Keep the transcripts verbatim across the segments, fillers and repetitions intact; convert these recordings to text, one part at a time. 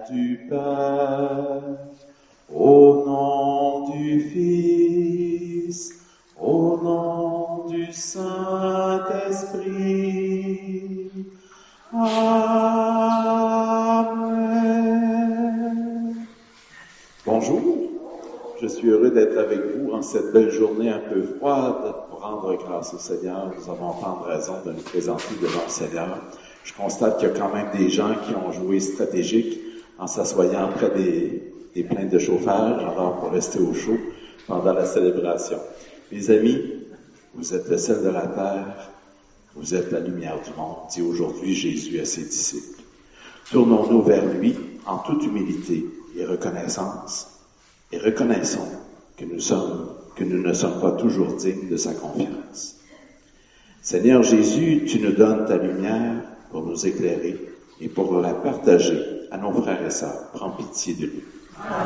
du Père, au nom du Fils, au nom du Saint-Esprit. Amen. Bonjour, je suis heureux d'être avec vous en cette belle journée un peu froide pour rendre grâce au Seigneur. Nous avons tant de raisons de nous présenter devant le Seigneur. Je constate qu'il y a quand même des gens qui ont joué stratégique en s'assoyant près des, des plaintes de chauffage, alors pour rester au chaud pendant la célébration. Mes amis, vous êtes le sel de la terre, vous êtes la lumière du monde, dit aujourd'hui Jésus à ses disciples. Tournons-nous vers lui en toute humilité et reconnaissance, et reconnaissons que nous sommes, que nous ne sommes pas toujours dignes de sa confiance. Seigneur Jésus, tu nous donnes ta lumière pour nous éclairer et pour la partager à nos frères et sœurs. Prends pitié de lui.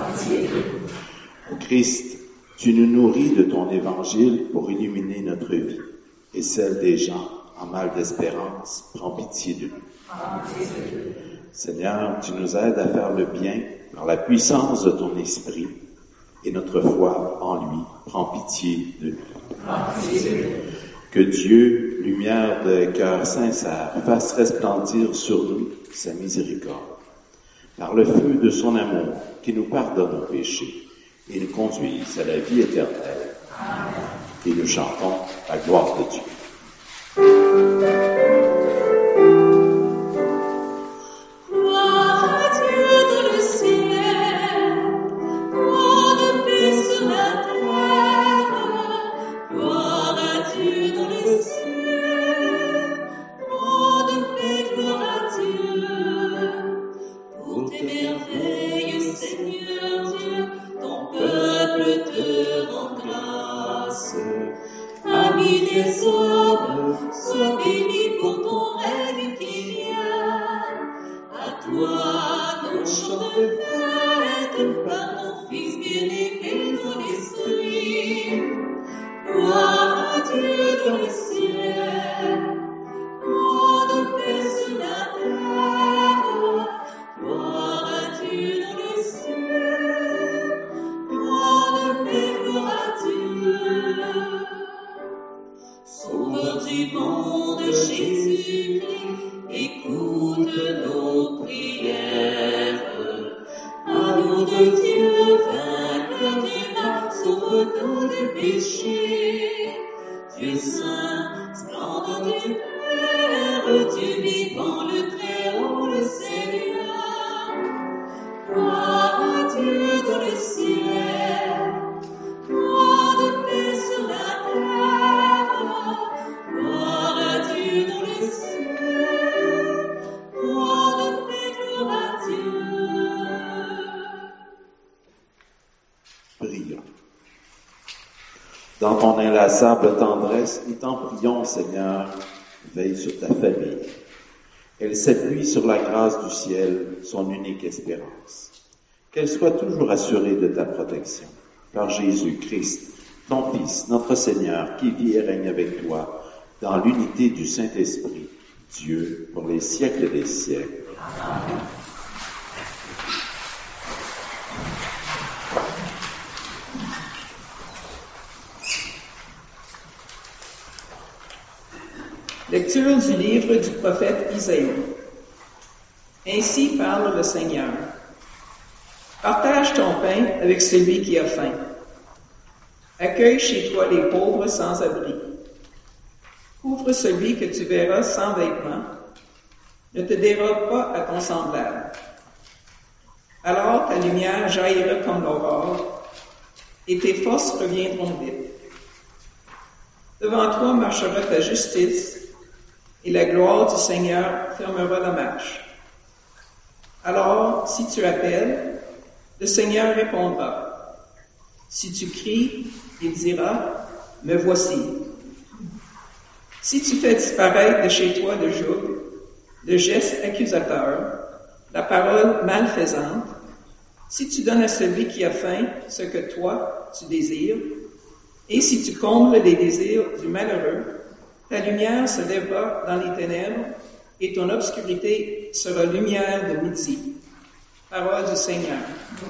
Au Christ, tu nous nourris de ton évangile pour illuminer notre vie et celle des gens en mal d'espérance. Prends pitié de lui. Seigneur, tu nous aides à faire le bien par la puissance de ton esprit et notre foi en lui. Prends pitié de lui. Que Dieu, lumière de cœur sincère, fasse resplendir sur nous sa miséricorde, par le feu de son amour qui nous pardonne nos péchés et nous conduise à la vie éternelle. Amen. Et nous chantons la gloire de Dieu. Dans ton inlassable tendresse, nous t'en prions, Seigneur, veille sur ta famille. Elle s'appuie sur la grâce du ciel, son unique espérance. Qu'elle soit toujours assurée de ta protection. Par Jésus-Christ, ton Fils, notre Seigneur, qui vit et règne avec toi, dans l'unité du Saint-Esprit, Dieu, pour les siècles des siècles. Amen. Lecture du livre du prophète Isaïe. Ainsi parle le Seigneur. Partage ton pain avec celui qui a faim. Accueille chez toi les pauvres sans abri. Couvre celui que tu verras sans vêtements. Ne te dérobe pas à ton semblable. Alors ta lumière jaillira comme l'aurore, et tes forces reviendront vite. Devant toi marchera ta justice, et la gloire du Seigneur fermera la marche. Alors, si tu appelles, le Seigneur répondra. Si tu cries, il dira, « Me voici ». Si tu fais disparaître de chez toi le joug, le geste accusateur, la parole malfaisante, si tu donnes à celui qui a faim ce que toi, tu désires, et si tu combles les désirs du malheureux, ta lumière se lèvera dans les ténèbres et ton obscurité sera lumière de midi. Parole du Seigneur.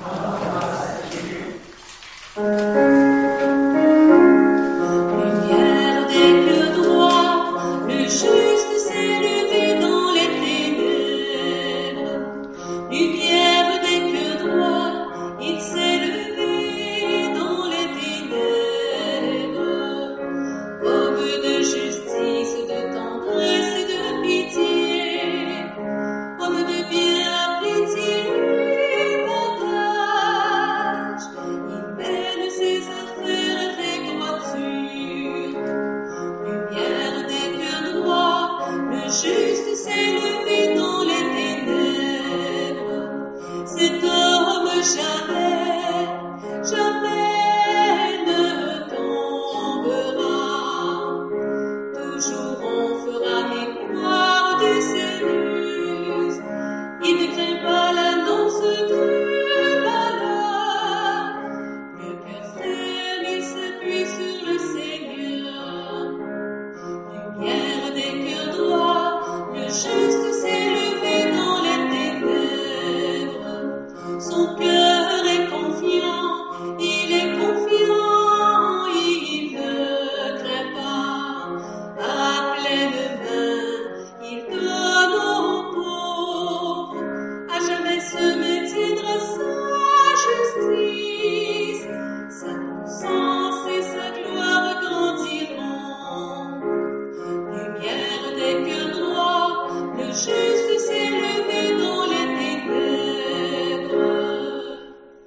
Lumière des cœurs droits, le juste s'est levé dans les ténèbres. Lumière des cœurs droits, il s'est levé dans les ténèbres. Homme de justice, de tendresse et de pitié, homme de bien, pitié et partage, il mène ses affaires avec droiture. Lumière des cœurs droits, le juste s'est levé dans les ténèbres. Cet homme jamais, jamais ne tombera. Toujours on fera mémoire de ses ruses. Il ne craint pas l'annonce du malheur. Le cœur ferme, il s'appuie sur le Seigneur. Lumière des cœurs droits, le juste s'est levé dans les ténèbres. Son cœur est confiant, il est confiant, il ne craint pas. À pleine main, il donne aux pauvres. À jamais se maintiendra sa justice. Sa puissance et sa gloire grandiront. Lumière des cœurs droits, le juste s'est levé dans les ténèbres.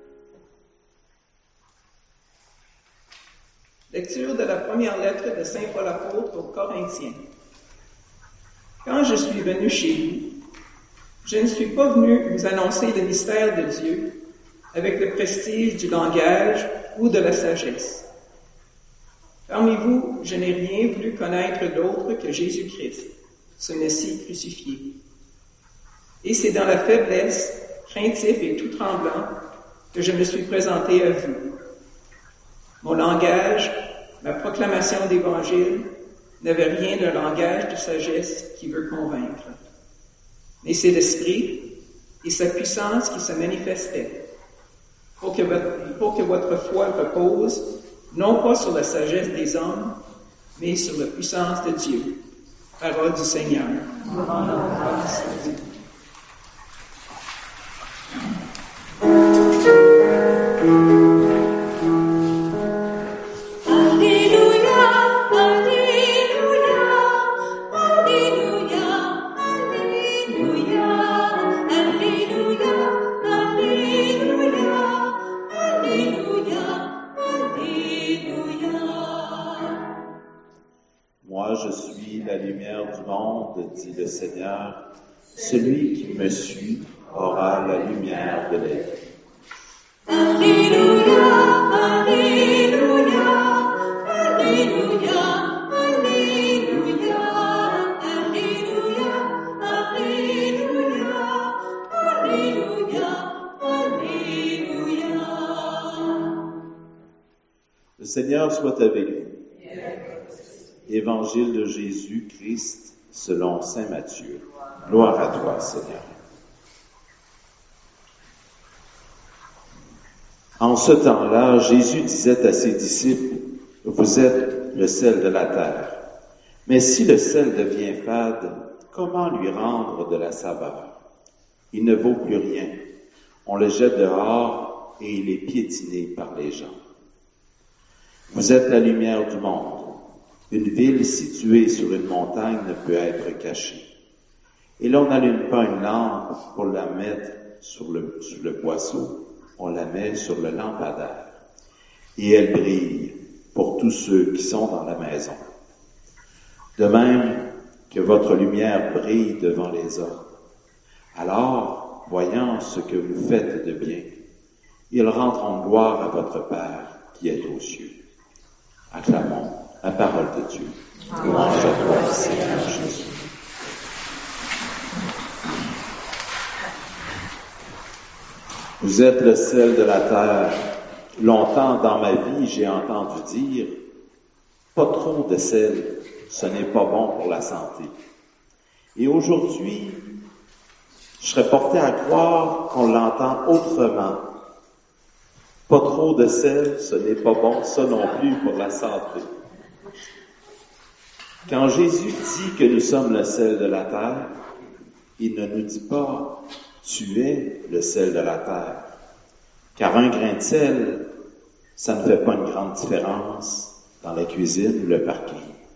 Lecture de la première lettre de Saint Paul apôtre aux Corinthiens. Quand je suis venu chez vous, je ne suis pas venu vous annoncer le mystère de Dieu avec le prestige du langage ou de la sagesse. Parmi vous, je n'ai rien voulu connaître d'autre que Jésus-Christ, ce Messie crucifié. Et c'est dans la faiblesse, craintif et tout tremblant, que je me suis présenté à vous. Mon langage, ma proclamation d'Évangile, n'avait rien d'un langage de sagesse qui veut convaincre. Mais c'est l'Esprit et sa puissance qui se manifestaient, pour que votre, pour que votre foi repose, non pas sur la sagesse des hommes, mais sur la puissance de Dieu. Parole du Seigneur. Moi, je suis la lumière du monde, dit le Seigneur. Celui qui me suit aura la lumière de la vie. Alléluia, Alléluia, Alléluia, Alléluia, Alléluia, Alléluia, Alléluia, Alléluia. Le Seigneur soit avec vous. Évangile de Jésus-Christ selon saint Matthieu. Gloire à toi, Seigneur. En ce temps-là, Jésus disait à ses disciples, « Vous êtes le sel de la terre. Mais si le sel devient fade, comment lui rendre de la saveur? Il ne vaut plus rien. On le jette dehors et il est piétiné par les gens. Vous êtes la lumière du monde. Une ville située sur une montagne ne peut être cachée. Et l'on n'allume pas une lampe pour la mettre sur le, sur le boisseau, on la met sur le lampadaire. Et elle brille pour tous ceux qui sont dans la maison. De même que votre lumière brille devant les hommes. Alors, voyant ce que vous faites de bien, ils rendront gloire à votre Père qui est aux cieux. Acclamons la parole de Dieu. Louange à toi, Seigneur Jésus. Vous êtes le sel de la terre. Longtemps dans ma vie, j'ai entendu dire, pas trop de sel, ce n'est pas bon pour la santé. Et aujourd'hui, Je serais porté à croire qu'on l'entend autrement. Pas trop de sel, ce n'est pas bon, ça non plus pour la santé. Quand Jésus dit que nous sommes le sel de la terre, il ne nous dit pas « tu es le sel de la terre ». Car un grain de sel, ça ne fait pas une grande différence dans la cuisine ou le parking.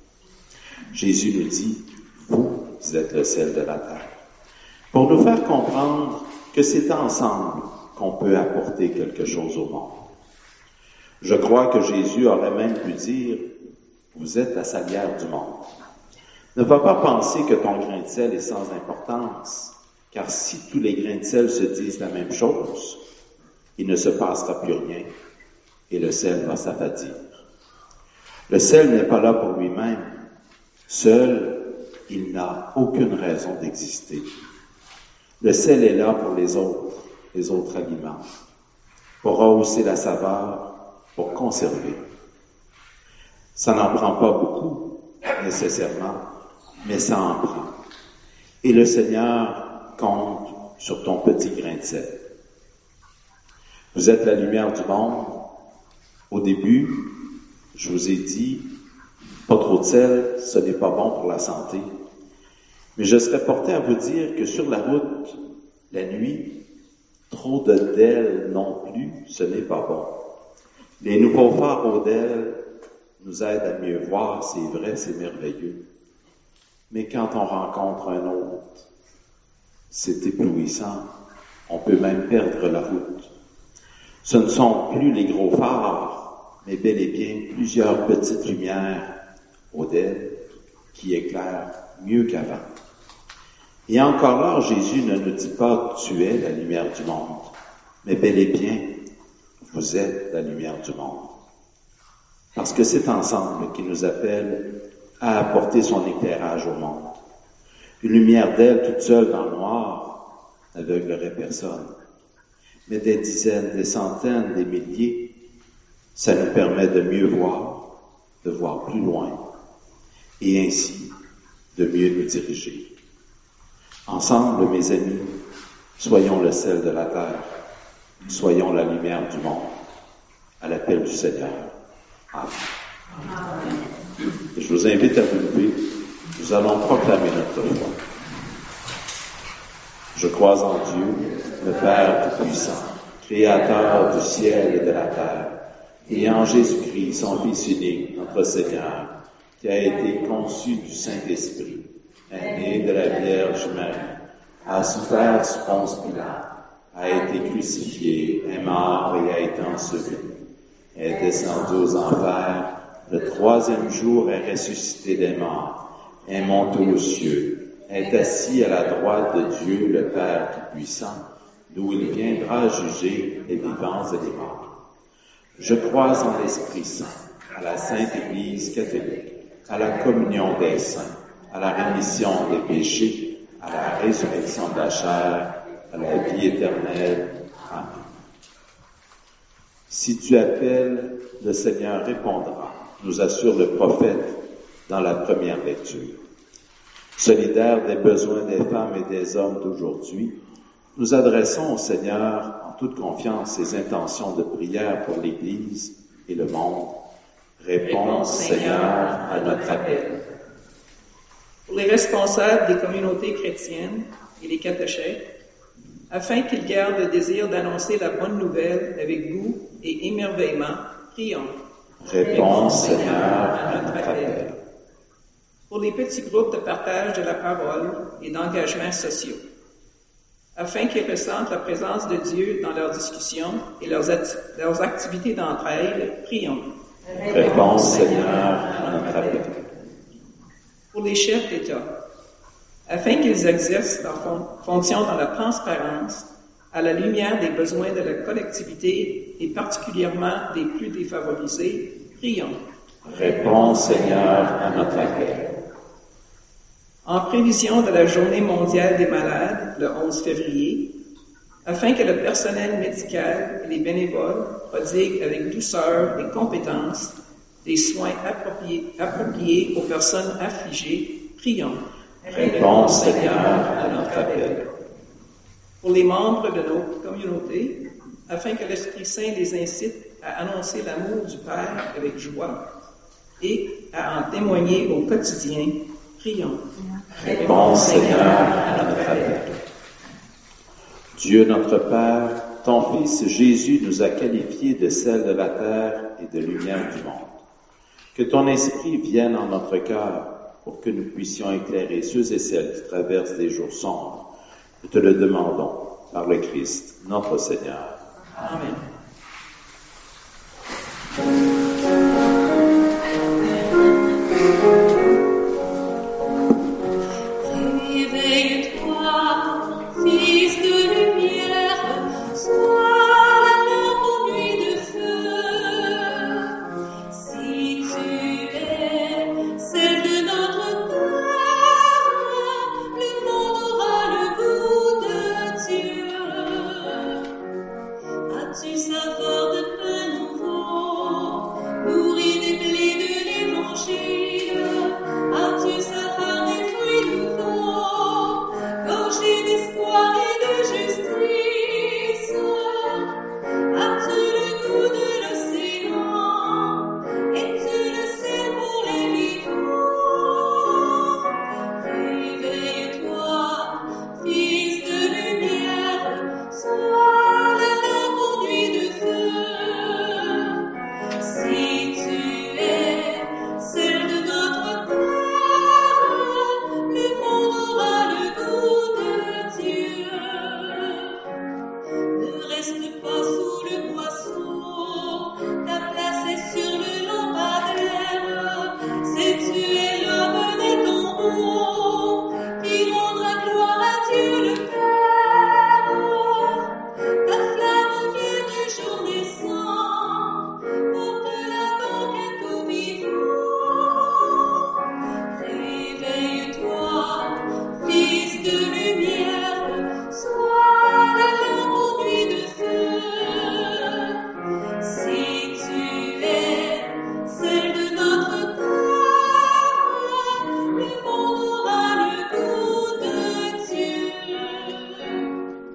Jésus nous dit « vous êtes le sel de la terre ». Pour nous faire comprendre que c'est ensemble qu'on peut apporter quelque chose au monde. Je crois que Jésus aurait même pu dire « vous êtes la salière du monde ». Ne va pas penser que ton grain de sel est sans importance, car si tous les grains de sel se disent la même chose, il ne se passera plus rien et le sel va s'affadir. Le sel n'est pas là pour lui-même. Seul, il n'a aucune raison d'exister. Le sel est là pour les autres, les autres aliments, pour rehausser la saveur, pour conserver. Ça n'en prend pas beaucoup, nécessairement, mais ça en prend. Et le Seigneur compte sur ton petit grain de sel. Vous êtes la lumière du monde. Au début, je vous ai dit, pas trop de sel, ce n'est pas bon pour la santé. Mais je serais porté à vous dire que sur la route, la nuit, trop de D E L non plus, ce n'est pas bon. Les nouveaux phares au D E L nous aident à mieux voir, c'est vrai, c'est merveilleux. Mais quand on rencontre un autre, c'est éblouissant. On peut même perdre la route. Ce ne sont plus les gros phares, mais bel et bien plusieurs petites lumières au D E L qui éclairent mieux qu'avant. Et encore là, Jésus ne nous dit pas « tu es la lumière du monde », mais bel et bien, vous êtes la lumière du monde. Parce que c'est ensemble qu'il nous appelle à apporter son éclairage au monde. Une lumière d'elle toute seule dans le noir n'aveuglerait personne. Mais des dizaines, des centaines, des milliers, ça nous permet de mieux voir, de voir plus loin, et ainsi de mieux nous diriger. Ensemble, mes amis, soyons le sel de la terre, soyons la lumière du monde, à l'appel du Seigneur. Amen. Amen. Et je vous invite à vous lever, nous allons proclamer notre foi. Je crois en Dieu, le Père Tout-Puissant, Créateur du ciel et de la terre, et en Jésus-Christ, son Fils unique, notre Seigneur, qui a été conçu du Saint-Esprit, est né de la Vierge Marie, a souffert sous Ponce Pilate, a été crucifié, est mort et a été enseveli, est descendu aux enfers, le troisième jour est ressuscité des morts, est monté aux cieux, est assis à la droite de Dieu, le Père Tout-Puissant, d'où il viendra juger les vivants et les morts. Je crois en l'Esprit Saint, à la Sainte Église catholique, à la communion des saints, à la rémission des péchés, à la résurrection de la chair, à la vie éternelle. Amen. Si tu appelles, le Seigneur répondra, nous assure le prophète dans la première lecture. Solidaires des besoins des femmes et des hommes d'aujourd'hui, nous adressons au Seigneur en toute confiance ses intentions de prière pour l'Église et le monde. Réponds, Seigneur, à notre appel. Pour les responsables des communautés chrétiennes et les catéchètes, afin qu'ils gardent le désir d'annoncer la bonne nouvelle avec goût et émerveillement, prions. Réponds, Seigneur, à notre appel. Pour les petits groupes de partage de la parole et d'engagement sociaux, afin qu'ils ressentent la présence de Dieu dans leurs discussions et leurs, ati- leurs activités d'entraide, prions. Réponds, Seigneur, à notre appel. Pour les chefs d'État, afin qu'ils exercent leurs fon- fonctions dans la transparence, à la lumière des besoins de la collectivité et particulièrement des plus défavorisés, prions. Réponds, Seigneur, à notre appel. En prévision de la Journée mondiale des malades, le onze février, afin que le personnel médical et les bénévoles prodiguent avec douceur et compétence des soins appropriés, appropriés aux personnes affligées, prions. Réponds, Seigneur, à notre appel. pour les membres de notre communauté, afin que l'Esprit Saint les incite à annoncer l'amour du Père avec joie et à en témoigner au quotidien. Prions. Réponds, Seigneur, à notre appel. Dieu notre Père, ton Fils Jésus nous a qualifiés de sel de la terre et de lumière du monde. Que ton Esprit vienne en notre cœur pour que nous puissions éclairer ceux et celles qui traversent des jours sombres. Nous te le demandons par le Christ, notre Seigneur. Amen. Réveille-toi, fils de lumière, sois la conduite de feu. Si tu es celle de notre terre, le monde aura le goût de Dieu. As-tu saveur de pain nouveau, nourri des blés de l'évangile? As-tu saveur des fruits nouveaux, gorgés d'espoir et de justice? As-tu le goût de l'océan? Es-tu le ciel pour les vivants? Réveille-toi, fils de lumière, sois la conduit de feu. Si tu es celle de notre terre, le monde aura le goût de Dieu. Ne reste pas sous le boisseau, ta place est sur le lampadaire. C'est tu es l'homme des tombeaux, qui rendra gloire à Dieu le Père. Ta flamme vient du jour naissant, porte-la donc à tout vivant. Réveille-toi, fils de lumière, sois la conduit de feu. Si tu es celle de notre terre, le monde aura le goût de Dieu.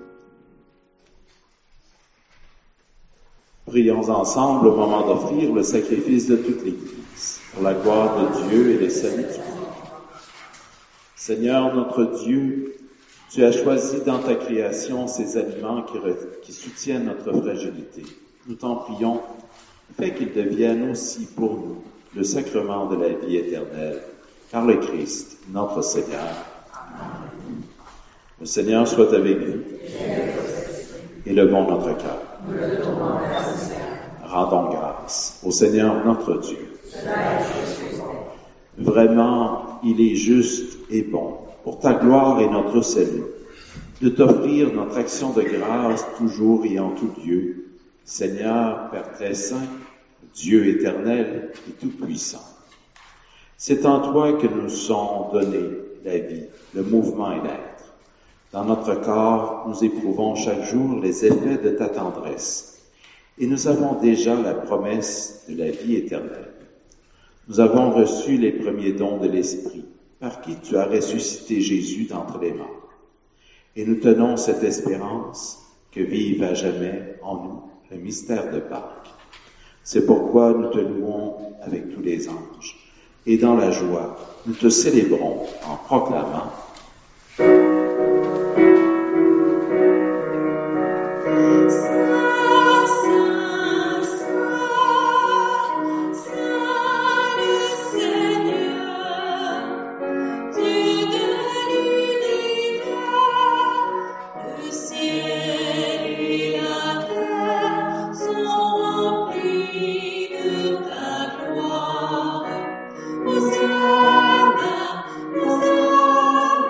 Prions ensemble au moment d'offrir le sacrifice de toute l'Église, pour la gloire de Dieu et le salut du monde. Seigneur notre Dieu, tu as choisi dans ta création ces aliments qui, re- qui soutiennent notre fragilité. Nous t'en prions, fais qu'ils deviennent aussi pour nous le sacrement de la vie éternelle, par le Christ, notre Seigneur. Le Seigneur soit avec vous. Élevons notre cœur. Rendons grâce au Seigneur notre Dieu. Vraiment, il est juste et bon, pour ta gloire et notre salut, de t'offrir notre action de grâce toujours et en tout lieu, Seigneur, Père très saint, Dieu éternel et tout-puissant. C'est en toi que nous sont donnés la vie, le mouvement et l'être. Dans notre corps, nous éprouvons chaque jour les effets de ta tendresse, et nous avons déjà la promesse de la vie éternelle. Nous avons reçu les premiers dons de l'Esprit, par qui tu as ressuscité Jésus d'entre les morts. Et nous tenons cette espérance que vive à jamais en nous le mystère de Pâques. C'est pourquoi nous te louons avec tous les anges. Et dans la joie, nous te célébrons en proclamant Hosanna, Hosanna.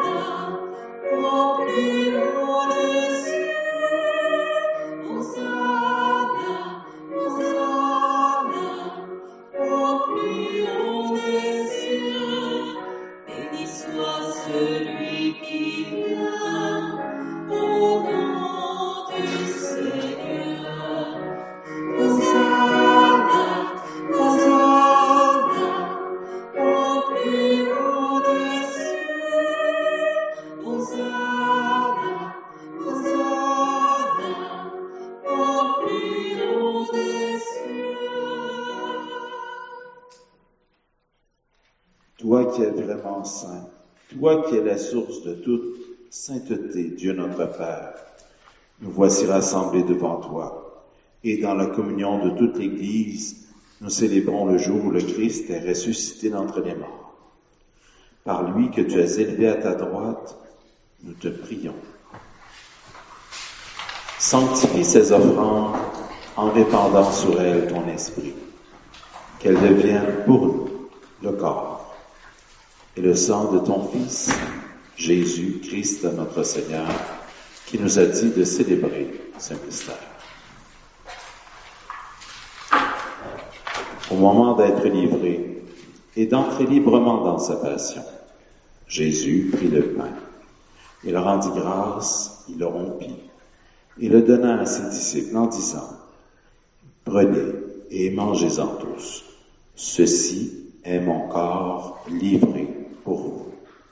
sacrement saint, toi qui es la source de toute sainteté, Dieu notre Père, nous voici rassemblés devant toi, et dans la communion de toute l'Église, nous célébrons le jour où le Christ est ressuscité d'entre les morts. Par lui que tu as élevé à ta droite, nous te prions. Sanctifie ces offrandes en répandant sur elles ton esprit, qu'elles deviennent pour nous le corps et le sang de ton Fils, Jésus Christ notre Seigneur, qui nous a dit de célébrer ce mystère. Au moment d'être livré et d'entrer librement dans sa passion, Jésus prit le pain. Il rendit grâce, il le rompit, et le donna à ses disciples en disant, « Prenez et mangez-en tous. Ceci est mon corps livré pour vous. »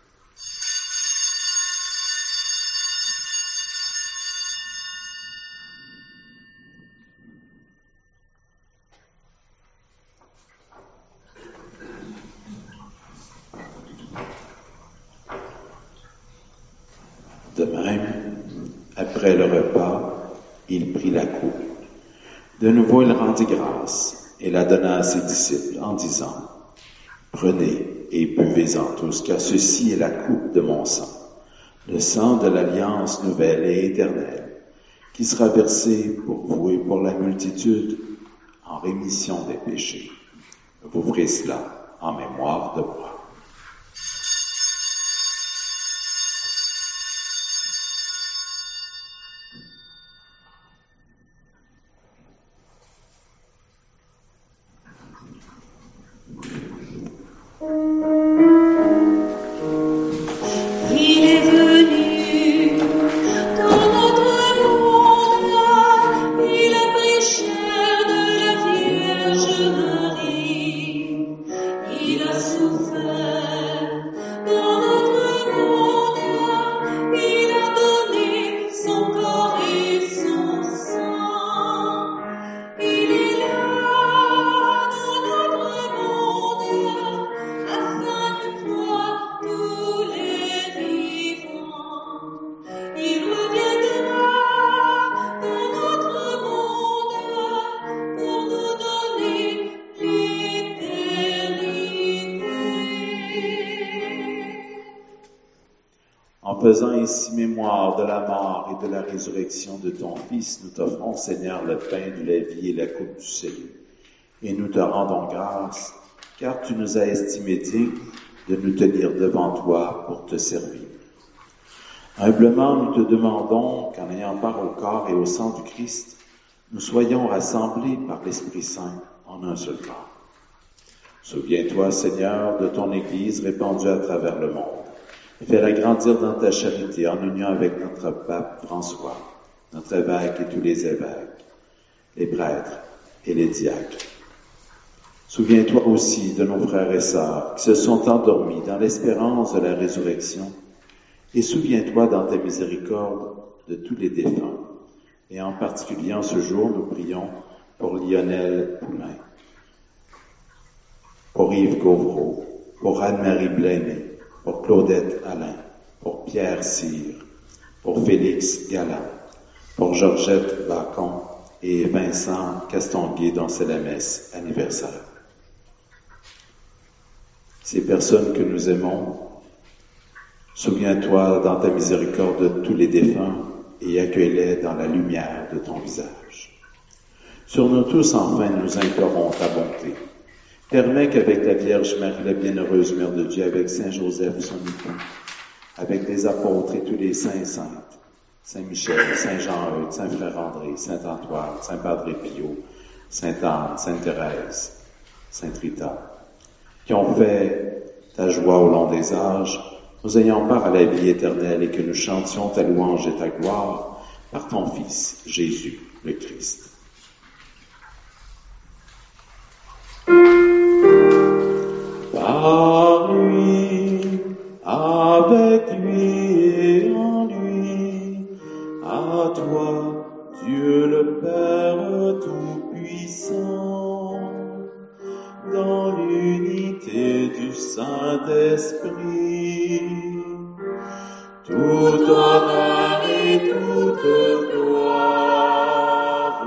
De même, après le repas, il prit la coupe. De nouveau, il rendit grâce et la donna à ses disciples en disant, « Prenez et buvez-en tous, car ceci est la coupe de mon sang, le sang de l'alliance nouvelle et éternelle, qui sera versé pour vous et pour la multitude en rémission des péchés. Vous ferez cela en mémoire de moi. » Il est venu dans notre monde, il a pris chair de la Vierge Marie, il a souffert dans notre monde, il a donné son corps et son sang, il est là dans notre monde, afin de voir tous les vivants. Il reviendra dans notre monde pour nous donner l'éternité. En faisant ici mémoire de la mort et de la résurrection de ton Fils, nous t'offrons, Seigneur, le pain de la vie et la coupe du salut. Et nous te rendons grâce, car tu nous as estimés dignes de nous tenir devant toi pour te servir. Humblement, nous te demandons qu'en ayant part au corps et au sang du Christ, nous soyons rassemblés par l'Esprit Saint en un seul corps. Souviens-toi, Seigneur, de ton Église répandue à travers le monde, et fais-la grandir dans ta charité en union avec notre pape François, notre évêque et tous les évêques, les prêtres et les diacres. Souviens-toi aussi de nos frères et sœurs qui se sont endormis dans l'espérance de la résurrection, et souviens-toi dans ta miséricorde de tous les défunts. Et en particulier en ce jour, nous prions pour Lionel Poulain, pour Yves Gauvreau, pour Anne-Marie Bléné, pour Claudette Alain, pour Pierre Cyr, pour Félix Galland, pour Georgette Bacon et Vincent Castonguay dont c'est la messe anniversaire. Ces personnes que nous aimons, souviens-toi dans ta miséricorde de tous les défunts et accueille-les dans la lumière de ton visage. Sur nous tous, enfin, nous implorons ta bonté. Permets qu'avec la Vierge Marie, la bienheureuse Mère de Dieu, avec Saint Joseph, son époux, avec les apôtres et tous les saints et saintes, Saint Michel, Saint Jean-Eudes, Saint Frère André, Saint Antoine, Saint Padre Pio, Sainte Anne, Sainte Thérèse, Sainte Rita, qui ont fait ta joie au long des âges, nous ayons part à la vie éternelle et que nous chantions ta louange et ta gloire par ton Fils, Jésus, le Christ. Par lui, avec lui et en lui, à toi, Dieu le Père Tout-Puissant, dans l'unité du Saint-Esprit, Saint-Esprit, tout honneur et toute gloire,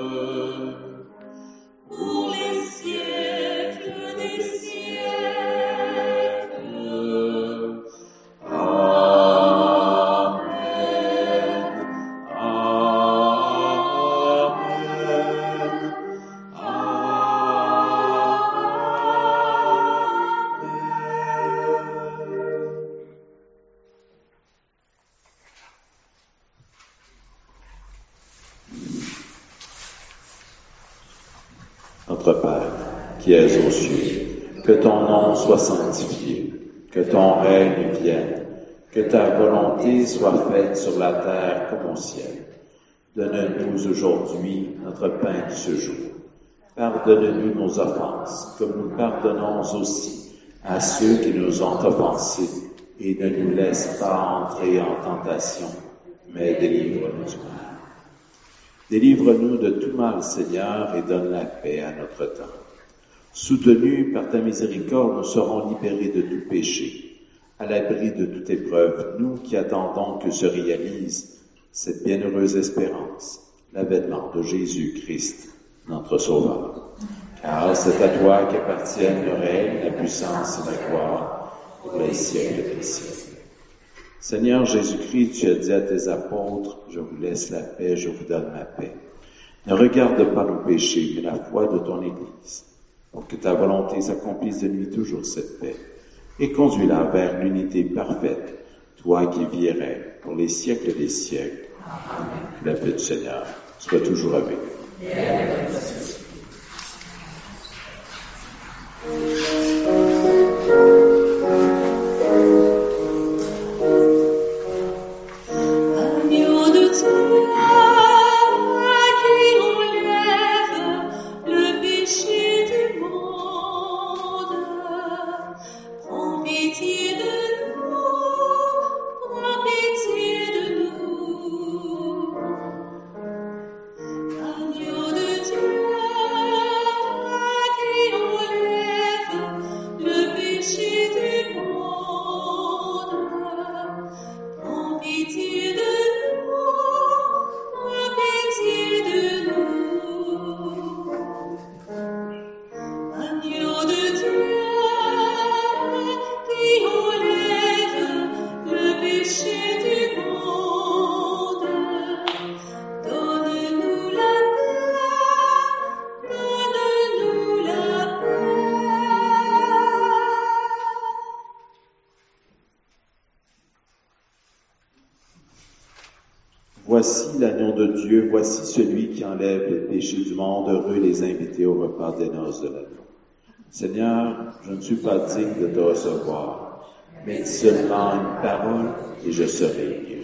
pour les siècles des siècles. Amen. Amen. Amen. Notre Père, qui es aux cieux, que ton nom soit sanctifié, que ton règne vienne, que ta volonté soit faite sur la terre comme au ciel. Donne-nous aujourd'hui notre pain de ce jour. Pardonne-nous nos offenses, comme nous pardonnons aussi à ceux qui nous ont offensés, et ne nous laisse pas entrer en tentation, mais délivre-nous du mal. Délivre-nous de tout mal, Seigneur, et donne la paix à notre temps. Soutenus par ta miséricorde, nous serons libérés de tout péché, à l'abri de toute épreuve, nous qui attendons que se réalise cette bienheureuse espérance, l'avènement de Jésus-Christ, notre Sauveur. Car c'est à toi qu'appartiennent le règne, la puissance et la gloire pour les siècles des siècles. Seigneur Jésus-Christ, tu as dit à tes apôtres, je vous laisse la paix, je vous donne ma paix. Ne regarde pas nos péchés, mais la foi de ton Église, pour que ta volonté s'accomplisse de lui toujours cette paix, et conduis-la vers l'unité parfaite, toi qui vis et règnes pour les siècles des siècles. Amen. La paix du Seigneur soit toujours avec vous. Agneau de Dieu, qui enlève le péché du monde, prends pitié de nous, prends pitié de nous. Agneau de Dieu, qui enlève le péché du monde, prends pitié de nous, prends pitié de nous. Agneau de Dieu, qui enlève le péché du monde, donne-nous la paix, donne-nous la paix. Voici l'agneau de Dieu, voici celui qui enlève le péché du monde, heureux les invités au repas des noces de l'agneau. Seigneur, je ne suis pas digne de te recevoir, mais dis seulement une parole et je serai guéri.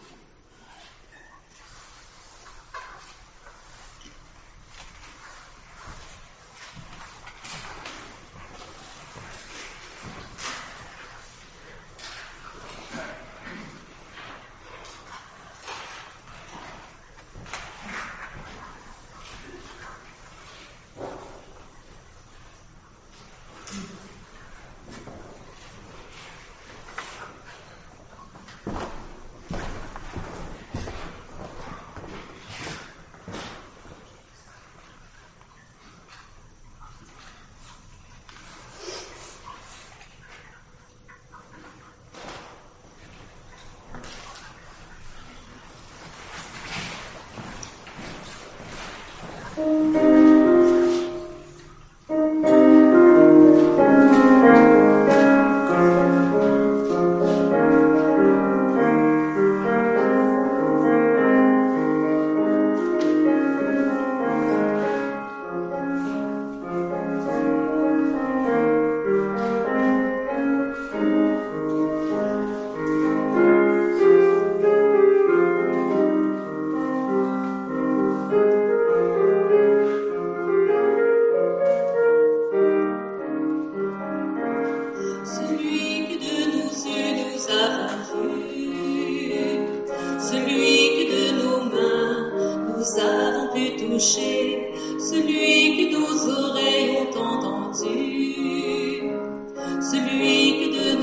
Celui que de nos yeux nous avons vu, celui que de nos mains nous avons pu toucher, celui que nos oreilles ont entendu, celui que de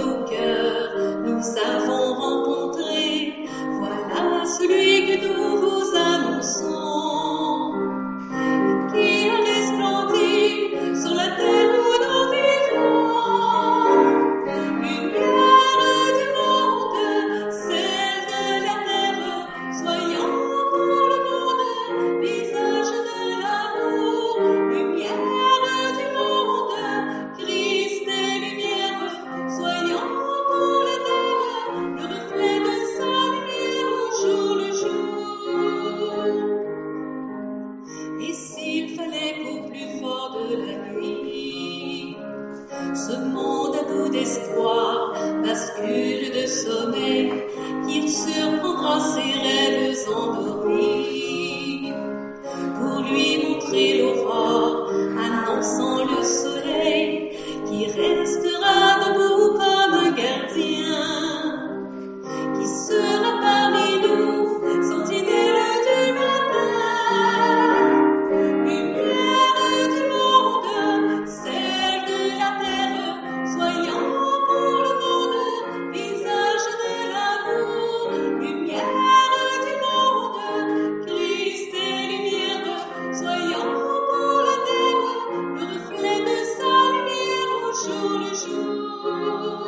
espoirs et rêves endormis, pour lui montrer l'aurore, annonçant le soleil, qui restera debout comme un gardien, qui sera parmi nous, sentinelle du matin, lumière du monde, celle de la terre, soyons pour le monde, visage de l'amour, lumière du monde, Christ est lumière, soyons pour la terre, le reflet de sa lumière au jour le jour.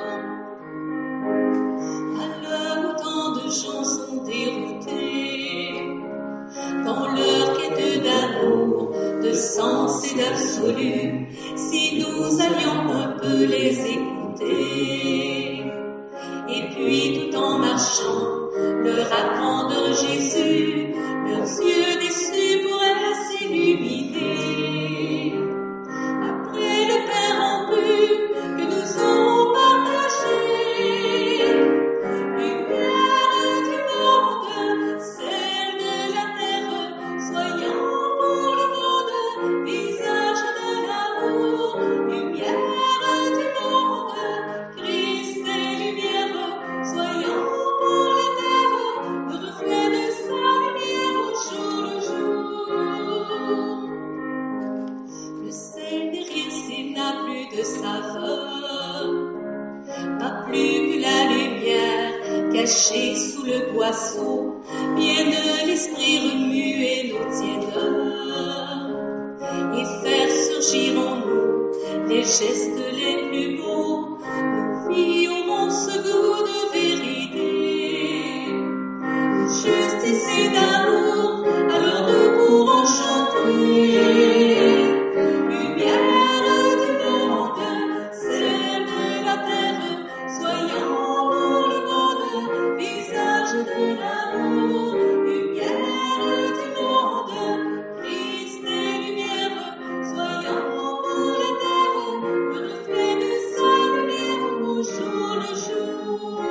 À l'heure où tant de gens sont déroutés, dans leur quête d'amour, de sens et d'absolu, si nous allions un peu les écouter, et puis tout en marchant, leur apprendre Jésus, leurs yeux déçus pourraient s'illuminer. Après le Père en vue que nous aurons partagé, lumière du monde, celle de la terre, soyons pour le monde, visage de l'amour, lumière du monde, Christ est lumière, soyons pour la terre, le reflet de sa lumière au jour le jour. Le sel n'est rien s'il n'a plus de saveur, pas plus que la lumière cachée sous le boisseau, vient de l'esprit remuer nos tiédeurs, et faire surgir en nous les gestes les plus beaux, nos vies auront ce goût de vérité, de justice et d'amour, alors nous pourrons chanter. Lumière du monde, celle de la terre, soyons pour le monde, visage de l'amour, lumière du monde, Christ est lumière, soyons pour la terre, le reflet de sa lumière au jour le jour.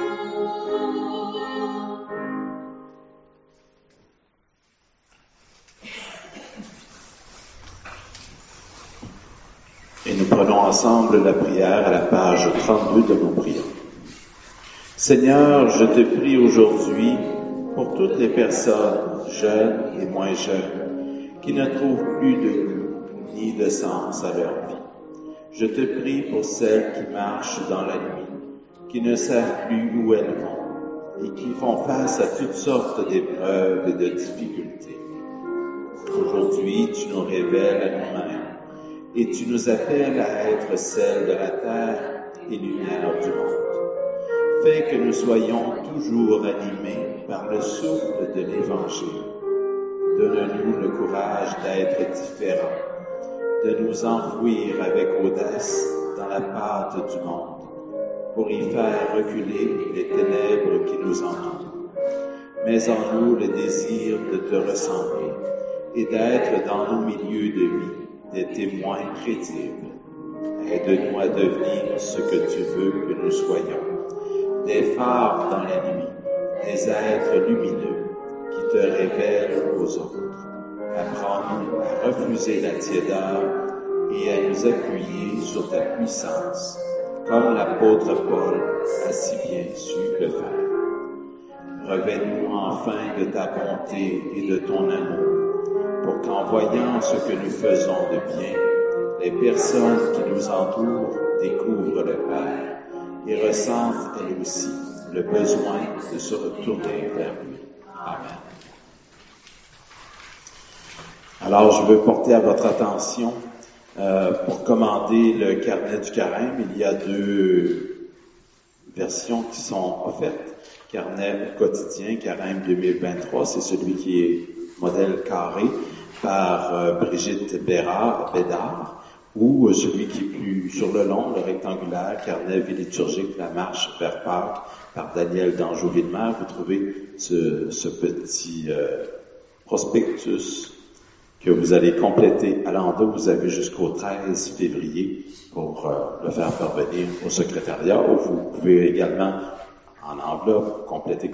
Et nous prenons ensemble la prière à la page trente-deux de nos prières. Seigneur, je te prie aujourd'hui pour toutes les personnes, jeunes et moins jeunes, qui ne trouvent plus de goût ni de sens à leur vie. Je te prie pour celles qui marchent dans la nuit, qui ne savent plus où elles vont et qui font face à toutes sortes d'épreuves et de difficultés. Aujourd'hui, tu nous révèles à nous-mêmes et tu nous appelles à être celles de la terre et lumière du monde. Fais que nous soyons toujours animés par le souffle de l'Évangile. Donne-nous le courage d'être différents, de nous enfouir avec audace dans la pâte du monde, pour y faire reculer les ténèbres qui nous entourent. Mets en nous le désir de te ressembler et d'être dans nos milieux de vie des témoins crédibles. Aide-nous à devenir ce que tu veux que nous soyons, des phares dans la nuit, des êtres lumineux qui te révèlent aux autres. Apprends-nous à refuser la tiédeur et à nous appuyer sur ta puissance, comme l'apôtre Paul a si bien su le faire. Revêt-nous enfin de ta bonté et de ton amour, pour qu'en voyant ce que nous faisons de bien, les personnes qui nous entourent découvrent le Père et ressentent elles aussi le besoin de se retourner vers lui. Amen. Alors, je veux porter à votre attention, euh, pour commander le carnet du carême, il y a deux versions qui sont offertes. Carnet quotidien, carême deux mille vingt-trois, c'est celui qui est modèle carré par euh, Brigitte Bérard, Bédard, ou euh, celui qui est plus sur le long, le rectangulaire, carnet vie liturgique, la marche vers Pâques, par Daniel d'Anjou-Villemer. Vous trouvez ce, ce petit euh, prospectus que vous allez compléter à l'endos. Vous avez jusqu'au treize février pour euh, le faire parvenir au secrétariat, ou vous pouvez également, en enveloppe, compléter com-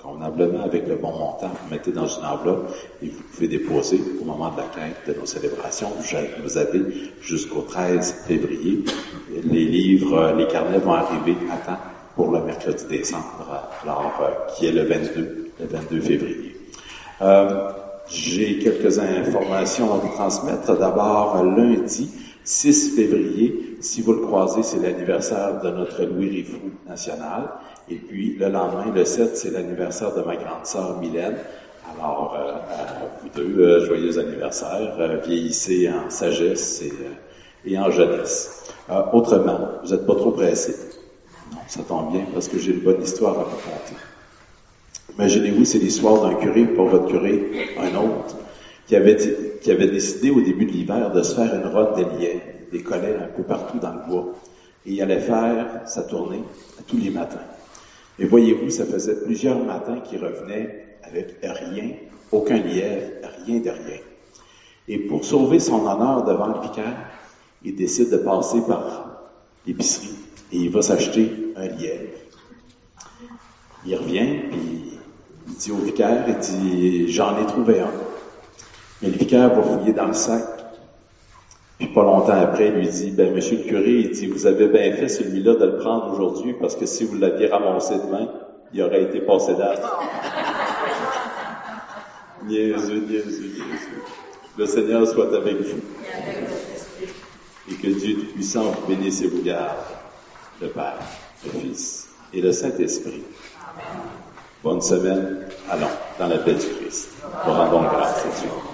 convenablement avec le bon montant, vous mettez dans une enveloppe et vous pouvez déposer au moment de la quête de nos célébrations. Vous avez jusqu'au treize février. Les livres, les carnets vont arriver à temps pour le mercredi décembre, alors euh, qui est le vingt-deux, le vingt-deux février. Euh, j'ai quelques informations à vous transmettre. D'abord, lundi, six février, si vous le croisez, c'est l'anniversaire de notre Louis Riffou national. Et puis, le lendemain, le sept, c'est l'anniversaire de ma grande sœur Mylène. Alors, euh, à vous deux, euh, joyeux anniversaire, euh, vieillissez en sagesse et, euh, et en jeunesse. Euh, autrement, vous n'êtes pas trop pressés. Non, ça tombe bien, parce que j'ai une bonne histoire à vous raconter. Imaginez-vous, c'est l'histoire d'un curé, pas votre curé, un autre, qui avait, qui avait décidé au début de l'hiver de se faire une ronde des lièvres, des collets un peu partout dans le bois. Et il allait faire sa tournée tous les matins. Et voyez-vous, ça faisait plusieurs matins qu'il revenait avec rien, aucun lièvre, rien de rien. Et pour sauver son honneur devant le vicaire, il décide de passer par l'épicerie et il va s'acheter un lièvre. Il revient, puis il dit au vicaire, il dit « J'en ai trouvé un ». Mais le vicaire va fouiller dans le sac. Puis pas longtemps après, il lui dit, ben, monsieur le curé, il dit, vous avez bien fait celui-là de le prendre aujourd'hui, parce que si vous l'aviez ramassé demain, il aurait été passé date. Niaiseux, niaiseux, niaiseux. Le Seigneur soit avec vous. Et que Dieu Tout-Puissant vous bénisse et vous garde, le Père, le Fils et le Saint-Esprit. Bonne semaine. Allons, dans la paix du Christ. Nous rendons grâce à Dieu.